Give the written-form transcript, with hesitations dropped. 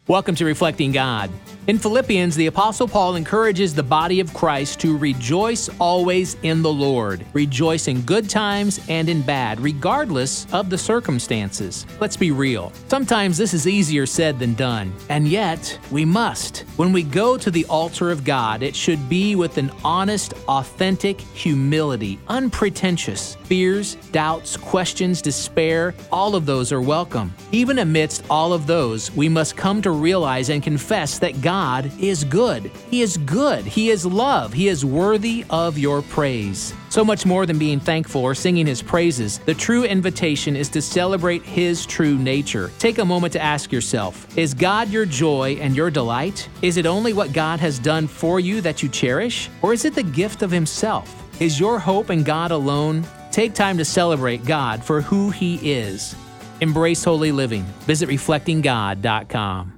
Welcome to Reflecting God. In Philippians, the Apostle Paul encourages the body of Christ to rejoice always in the Lord. Rejoice in good times and in bad, regardless of the circumstances. Let's be real. Sometimes this is easier said than done, and yet we must. When we go to the altar of God, it should be with an honest, authentic humility, unpretentious. Fears, doubts, questions, despair, all of those are welcome. Even amidst all of those, we must come to realize and confess that God is good. He is good. He is love. He is worthy of your praise. So much more than being thankful or singing His praises, the true invitation is to celebrate His true nature. Take a moment to ask yourself, is God your joy and your delight? Is it only what God has done for you that you cherish? Or is it the gift of Himself? Is your hope in God alone? Take time to celebrate God for who He is. Embrace holy living. Visit reflectinggod.com.